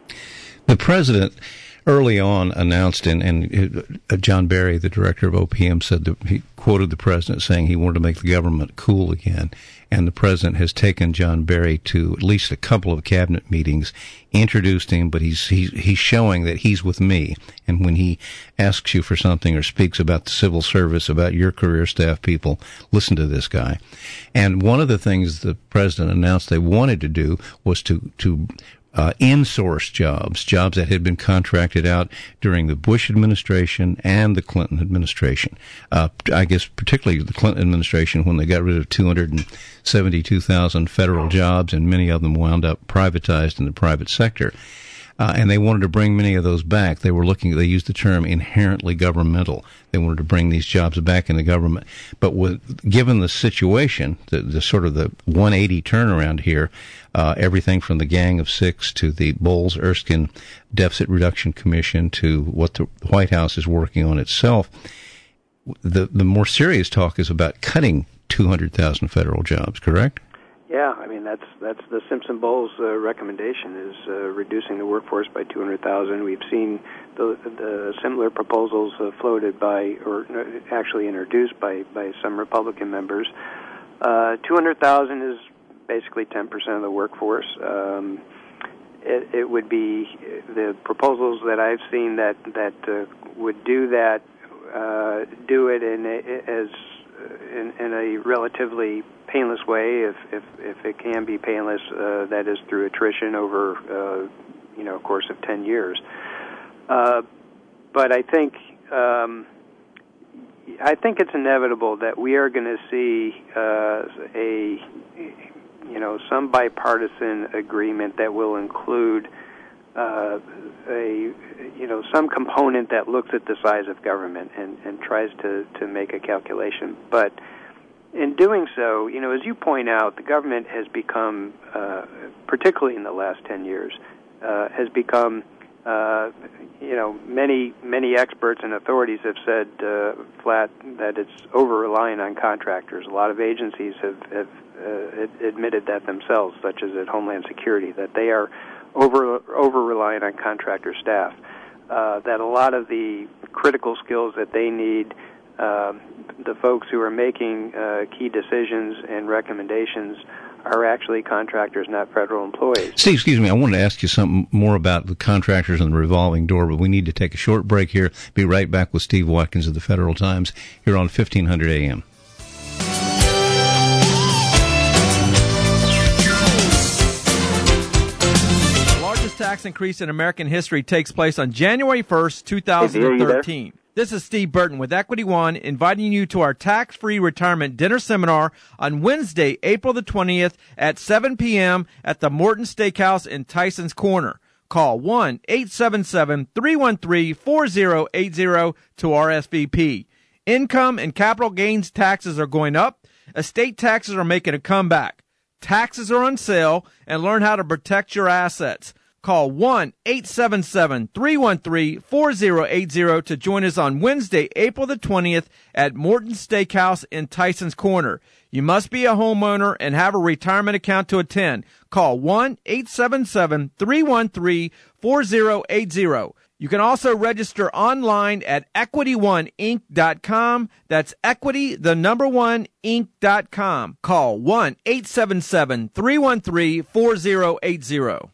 [SPEAKER 6] The president early on announced, and, and uh, John Barry, the director of O P M, said that he quoted the president saying he wanted to make the government cool again. And the president has taken John Barry to at least a couple of cabinet meetings, introduced him, but he's he's he's showing that he's with me. And when he asks you for something or speaks about the civil service, about your career staff people, listen to this guy. And one of the things the president announced they wanted to do was to to Uh, in-source jobs, jobs that had been contracted out during the Bush administration and the Clinton administration. Uh, I guess particularly the Clinton administration, when they got rid of two hundred seventy-two thousand federal jobs, and many of them wound up privatized in the private sector. Uh, and they wanted to bring many of those back. They were looking, they used the term inherently governmental. They wanted to bring these jobs back in the government. But with, given the situation, the, the sort of the one eighty turnaround here, uh, everything from the Gang of Six to the Bowles-Erskine Deficit Reduction Commission to what the White House is working on itself, the, the more serious talk is about cutting two hundred thousand federal jobs, correct?
[SPEAKER 7] Yeah, I mean, that's that's the Simpson-Bowles uh, recommendation, is uh, reducing the workforce by two hundred thousand. We've seen the, the similar proposals uh, floated by, or actually introduced by, by some Republican members. Uh, two hundred thousand is basically ten percent of the workforce. Um, it, it would be the proposals that I've seen that, that uh, would do that, uh, do it in a, as in, in a relatively painless way, if if, if it can be painless, uh, that is through attrition over uh, you know a course of ten years. Uh, but I think um, I think it's inevitable that we are going to see uh, a you know some bipartisan agreement that will include uh, a you know some component that looks at the size of government and, and tries to, to make a calculation. But in doing so, you know, as you point out, the government has become, uh, particularly in the last ten years, uh, has become, uh, you know, many many experts and authorities have said uh, flat that it's over-reliant on contractors. A lot of agencies have, have uh, admitted that themselves, such as at Homeland Security, that they are over over-reliant on contractor staff, uh, that a lot of the critical skills that they need, uh, the folks who are making uh, key decisions and recommendations are actually contractors, not federal employees.
[SPEAKER 6] Steve, excuse me, I wanted to ask you something more about the contractors and the revolving door, but we need to take a short break here. Be right back with Steve Watkins of the Federal Times here on fifteen hundred A M.
[SPEAKER 2] Tax increase in American history takes place on January first, two thousand thirteen. This is Steve Burton with Equity One, inviting you to our tax-free retirement dinner seminar on Wednesday, April the twentieth at seven p.m. at the Morton Steakhouse in Tyson's Corner. Call one eight seven seven, three one three, four zero eight zero to R S V P. Income and capital gains taxes are going up. Estate taxes are making a comeback. Taxes are on sale, and learn how to protect your assets. Call one eight seven seven, three one three, four zero eight zero to join us on Wednesday, April the twentieth at Morton Steakhouse in Tyson's Corner. You must be a homeowner and have a retirement account to attend. Call one eight seven seven, three one three, four zero eight zero. You can also register online at equity one inc dot com. That's equity, the number one, inc dot com. Call one eight seven seven, three one three, four zero eight zero.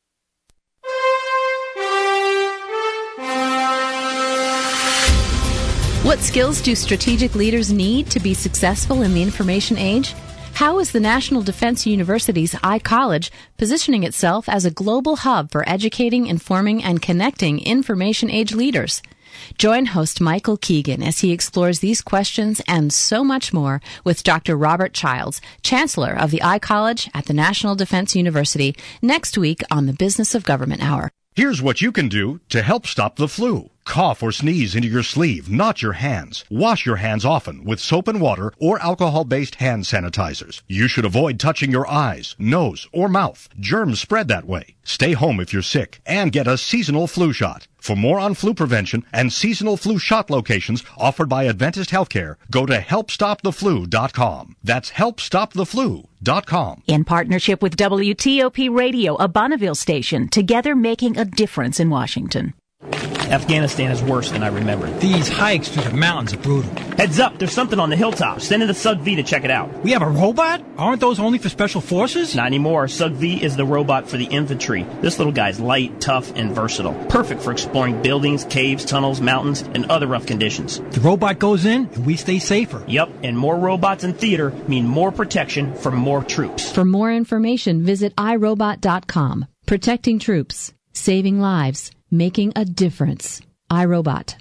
[SPEAKER 3] What skills do strategic leaders need to be successful in the information age? How is the National Defense University's iCollege positioning itself as a global hub for educating, informing, and connecting information age leaders? Join host Michael Keegan as he explores these questions and so much more with Doctor Robert Childs, Chancellor of the iCollege at the National Defense University, next week on the Business of Government Hour.
[SPEAKER 13] Here's what you can do to help stop the flu. Cough or sneeze into your sleeve, not your hands. Wash your hands often with soap and water or alcohol-based hand sanitizers. You should avoid touching your eyes, nose, or mouth. Germs spread that way. Stay home if you're sick and get a seasonal flu shot. For more on flu prevention and seasonal flu shot locations offered by Adventist Healthcare, go to help stop the flu dot com. That's help stop the flu dot com.
[SPEAKER 5] In partnership with W T O P Radio, a Bonneville station, together making a difference in Washington.
[SPEAKER 9] Afghanistan is worse than I remembered.
[SPEAKER 10] These hikes through the mountains are brutal.
[SPEAKER 9] Heads up, there's something on the hilltop. Send in the S U G V to check it out.
[SPEAKER 10] We have a robot? Aren't those only for special forces?
[SPEAKER 9] Not anymore. S U G V is the robot for the infantry. This little guy's light, tough, and versatile. Perfect for exploring buildings, caves, tunnels, mountains, and other rough conditions.
[SPEAKER 10] The robot goes in, and we stay safer.
[SPEAKER 9] Yep, and more robots in theater mean more protection for more troops.
[SPEAKER 3] For more information, visit i robot dot com. Protecting troops. Saving lives. Making a difference. iRobot.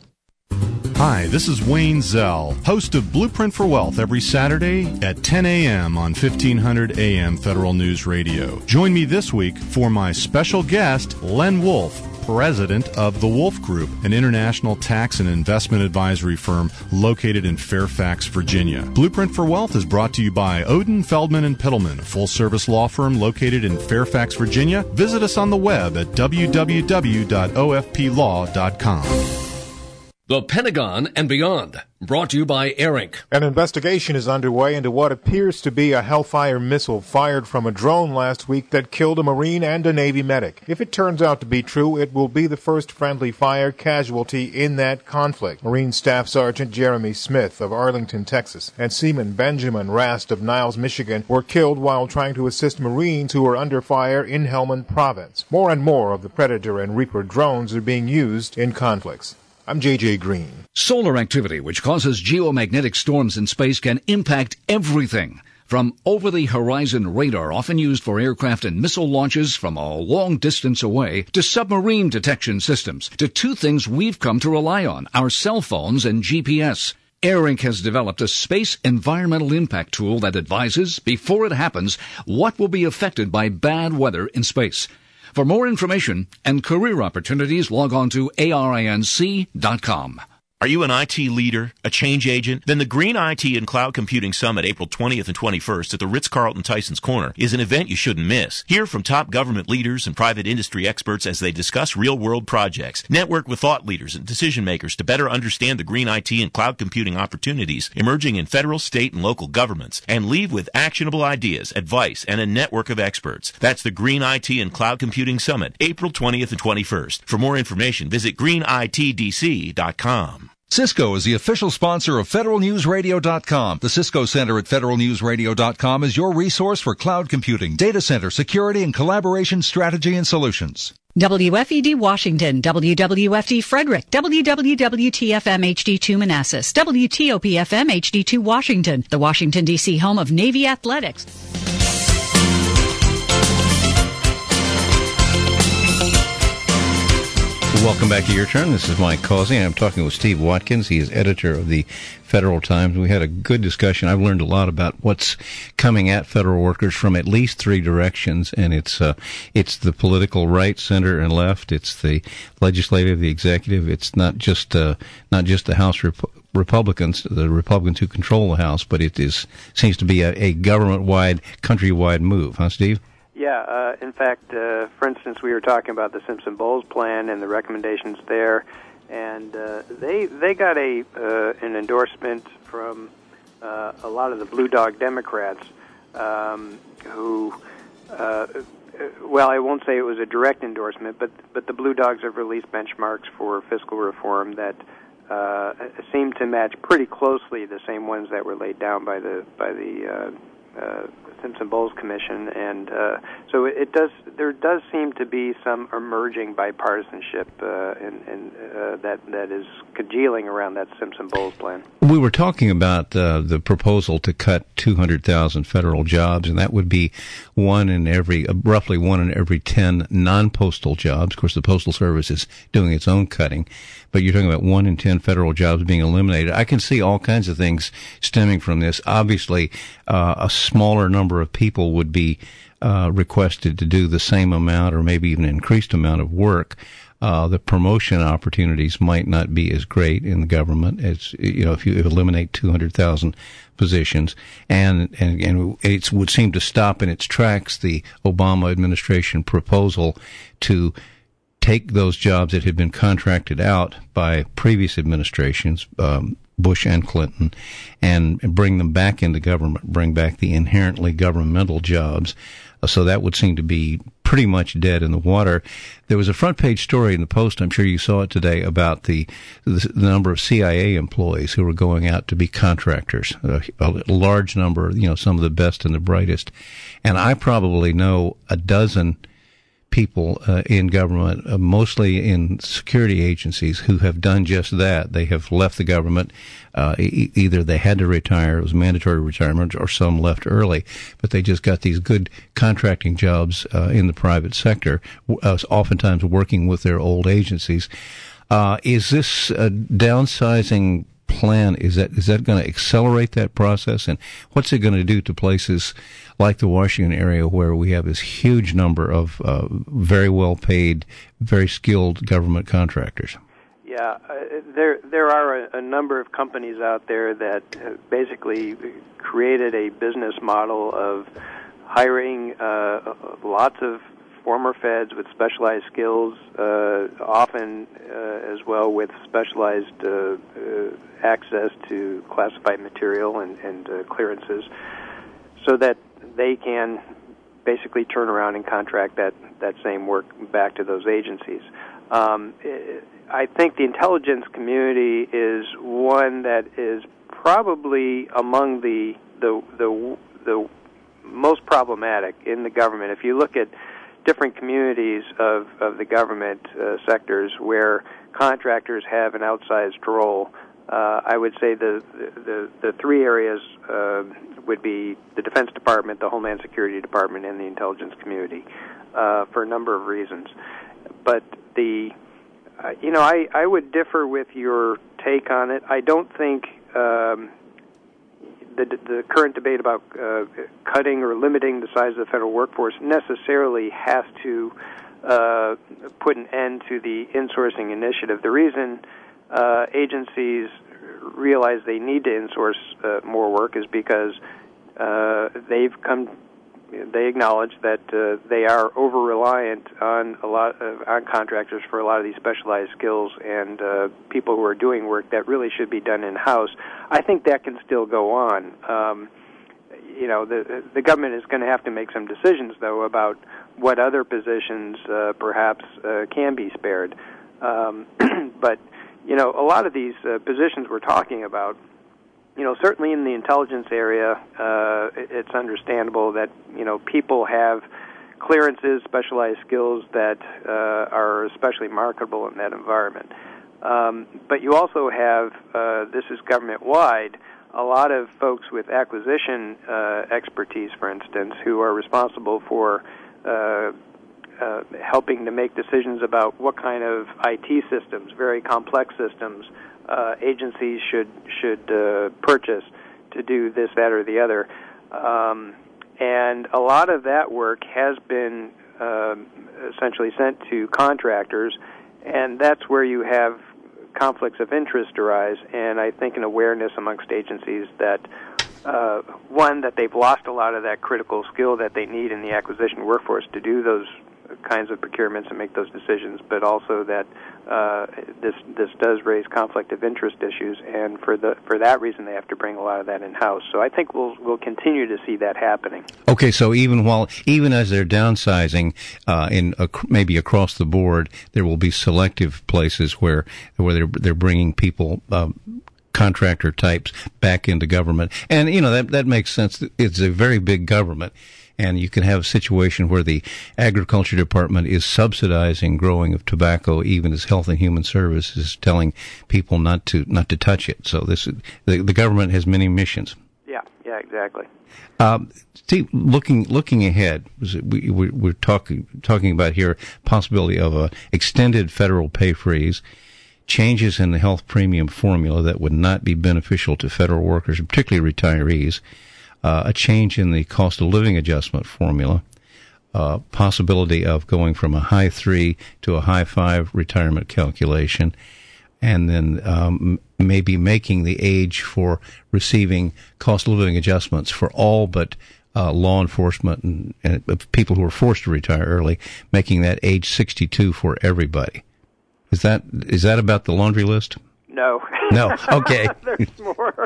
[SPEAKER 26] Hi, this is Wayne Zell, host of Blueprint for Wealth every Saturday at ten a.m. on fifteen hundred A M Federal News Radio. Join me this week for my special guest, Len Wolf, president of The Wolf Group, an international tax and investment advisory firm located in Fairfax, Virginia. Blueprint for Wealth is brought to you by Odin, Feldman and Pittleman, a full-service law firm located in Fairfax, Virginia. Visit us on the web at w w w dot o f p law dot com.
[SPEAKER 27] The Pentagon and Beyond, brought to you by Air Incorporated.
[SPEAKER 11] An investigation is underway into what appears to be a Hellfire missile fired from a drone last week that killed a Marine and a Navy medic. If it turns out to be true, it will be the first friendly fire casualty in that conflict. Marine Staff Sergeant Jeremy Smith of Arlington, Texas, and Seaman Benjamin Rast of Niles, Michigan, were killed while trying to assist Marines who were under fire in Helmand Province. More and more of the Predator and Reaper drones are being used in conflicts. I'm J J Green.
[SPEAKER 8] Solar activity, which causes geomagnetic storms in space, can impact everything. From over-the-horizon radar, often used for aircraft and missile launches from a long distance away, to submarine detection systems, to two things we've come to rely on, our cell phones and G P S. AirInc has developed a space environmental impact tool that advises, before it happens, what will be affected by bad weather in space. For more information and career opportunities, log on to A R I N C dot com.
[SPEAKER 12] Are you an I T leader, a change agent? Then the Green I T and Cloud Computing Summit, April twentieth and twenty-first at the Ritz-Carlton Tysons Corner, is an event you shouldn't miss. Hear from top government leaders and private industry experts as they discuss real-world projects. Network with thought leaders and decision-makers to better understand the green I T and cloud computing opportunities emerging in federal, state, and local governments, and leave with actionable ideas, advice, and a network of experts. That's the Green I T and Cloud Computing Summit, April twentieth and twenty-first. For more information, visit green I T D C dot com.
[SPEAKER 14] Cisco is the official sponsor of Federal News Radio dot com. The Cisco Center at Federal News Radio dot com is your resource for cloud computing, data center, security, and collaboration strategy and solutions.
[SPEAKER 1] W F E D Washington, W W F D Frederick, W W W T F M H D two Manassas, W T O P F M H D two Washington, the Washington, D C home of Navy Athletics.
[SPEAKER 6] Welcome back to Your Turn. This is Mike Causey, and I'm talking with Steve Watkins. He is editor of the Federal Times. We had a good discussion. I've learned a lot about what's coming at federal workers from at least three directions, and it's uh, it's the political right, center, and left. It's the legislative, the executive. It's not just uh, not just the House Rep- Republicans, the Republicans who control the House, but it is seems to be a, a government-wide, country-wide move. Huh, Steve?
[SPEAKER 7] Yeah, uh, in fact, uh, for instance, we were talking about the Simpson-Bowles plan and the recommendations there, and uh, they they got a uh, an endorsement from uh, a lot of the Blue Dog Democrats um, who, uh, well, I won't say it was a direct endorsement, but but the Blue Dogs have released benchmarks for fiscal reform that uh, seem to match pretty closely the same ones that were laid down by the by the uh, uh, Simpson-Bowles Commission, and uh, so it does. There does seem to be some emerging bipartisanship, uh, and, and uh, that that is congealing around that Simpson-Bowles plan.
[SPEAKER 6] We were talking about uh, the proposal to cut two hundred thousand federal jobs, and that would be one in every, uh, roughly one in every ten non-postal jobs. Of course, the Postal Service is doing its own cutting, but you're talking about one in ten federal jobs being eliminated. I can see all kinds of things stemming from this. Obviously, uh, a smaller number of people would be uh, requested to do the same amount or maybe even increased amount of work. Uh, the promotion opportunities might not be as great in the government as, you know, if you eliminate two hundred thousand positions. And, and, and it would seem to stop in its tracks the Obama administration proposal to take those jobs that had been contracted out by previous administrations, um, Bush and Clinton, and bring them back into government, bring back the inherently governmental jobs. Uh, so that would seem to be pretty much dead in the water. There was a front page story in the Post, I'm sure you saw it today, about the the, the number of C I A employees who were going out to be contractors, a, a large number, you know, some of the best and the brightest. And I probably know a dozen people uh, in government, uh, mostly in security agencies, who have done just that. They have left the government. Uh, e- either they had to retire, it was mandatory retirement, or some left early, but they just got these good contracting jobs uh, in the private sector, uh, oftentimes working with their old agencies. Uh, is this a downsizing plan? Is that is that going to accelerate that process? And what's it going to do to places like the Washington area, where we have this huge number of uh, very well-paid, very skilled government contractors?
[SPEAKER 7] Yeah, uh, there there are a, a number of companies out there that uh, basically created a business model of hiring uh, lots of former feds with specialized skills, uh, often uh, as well with specialized uh, uh, access to classified material and, and uh, clearances, so that they can basically turn around and contract that, that same work back to those agencies. Um, I think the intelligence community is one that is probably among the the the, the most problematic in the government. If you look at different communities of, of the government uh, sectors where contractors have an outsized role. Uh, I would say the the, the three areas uh, would be the Defense Department, the Homeland Security Department, and the intelligence community uh, for a number of reasons. But the, uh, you know, I, I would differ with your take on it. I don't think um, the the current debate about uh, cutting or limiting the size of the federal workforce necessarily has to uh, put an end to the insourcing initiative. The reason uh, agencies realize they need to insource uh, more work is because uh, they've come. They acknowledge that uh, they are over-reliant on a lot of, on contractors for a lot of these specialized skills and uh, people who are doing work that really should be done in-house. I think that can still go on. Um, you know, the the government is going to have to make some decisions, though, about what other positions uh, perhaps uh, can be spared. Um, but you know, a lot of these uh, positions we're talking about. You know, certainly in the intelligence area, uh, it's understandable that, you know, people have clearances, specialized skills that uh, are especially marketable in that environment. Um, but you also have, uh, this is government-wide, a lot of folks with acquisition uh, expertise, for instance, who are responsible for uh, uh, helping to make decisions about what kind of I T systems, very complex systems, Uh, agencies should should uh, purchase to do this, that, or the other, um, and a lot of that work has been uh, essentially sent to contractors, and that's where you have conflicts of interest arise. And I think an awareness amongst agencies that uh, one, that they've lost a lot of that critical skill that they need in the acquisition workforce to do those kinds of procurements and make those decisions, but also that uh, this this does raise conflict of interest issues, and for the for that reason they have to bring a lot of that in house. So I think we'll we'll continue to see that happening.
[SPEAKER 6] Okay, so even while even as they're downsizing, uh, in uh, maybe across the board, there will be selective places where where they're they're bringing people. Um, contractor types back into government, and you know that that makes sense. It's a very big government. And you can have a situation where the Agriculture Department is subsidizing growing of tobacco, even as Health and Human Services is telling people not to not to touch it. So this the, the government has many missions.
[SPEAKER 7] Yeah, yeah, exactly.
[SPEAKER 6] Um, Steve, looking looking ahead, we, we, we're talking talking about here possibility of a extended federal pay freeze, changes in the health premium formula that would not be beneficial to federal workers, particularly retirees. Uh, a change in the cost of living adjustment formula, uh, possibility of going from a high three to a high five retirement calculation, and then um, maybe making the age for receiving cost of living adjustments for all but uh, law enforcement and, and people who are forced to retire early, making that age sixty-two for everybody. Is that is that about the laundry list?
[SPEAKER 7] No.
[SPEAKER 6] No. Okay.
[SPEAKER 7] There's more.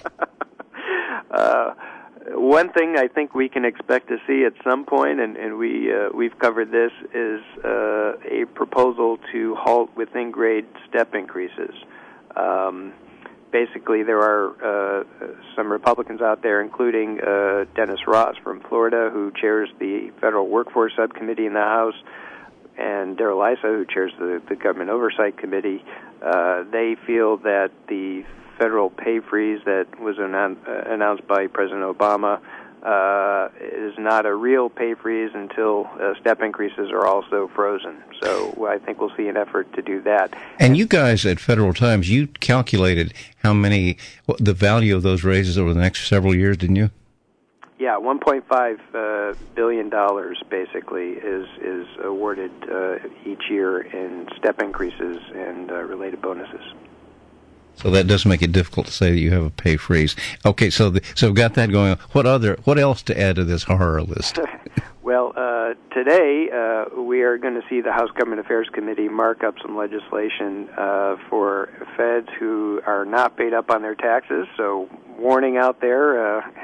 [SPEAKER 7] uh, One thing I think we can expect to see at some point, and, and we, uh, we've covered this, is uh, a proposal to halt within grade step increases. Um, basically, there are uh, some Republicans out there, including uh, Dennis Ross from Florida, who chairs the Federal Workforce Subcommittee in the House, and Darrell Issa, who chairs the, the Government Oversight Committee. Uh, they feel that the federal pay freeze that was annou- uh, announced by President Obama uh, is not a real pay freeze until uh, step increases are also frozen. So I think we'll see an effort to do that.
[SPEAKER 6] And you guys at Federal Times, you calculated how many, the value of those raises over the next several years, didn't you?
[SPEAKER 7] Yeah, one point five uh, billion dollars basically is is awarded uh, each year in step increases and uh, related bonuses.
[SPEAKER 6] So that does make it difficult to say that you have a pay freeze. Okay, so the, so we've got that going on. What other, what else to add to this horror list?
[SPEAKER 7] Well, uh, today uh, we are going to see the House Government Affairs Committee mark up some legislation uh, for feds who are not paid up on their taxes. So warning out there, uh,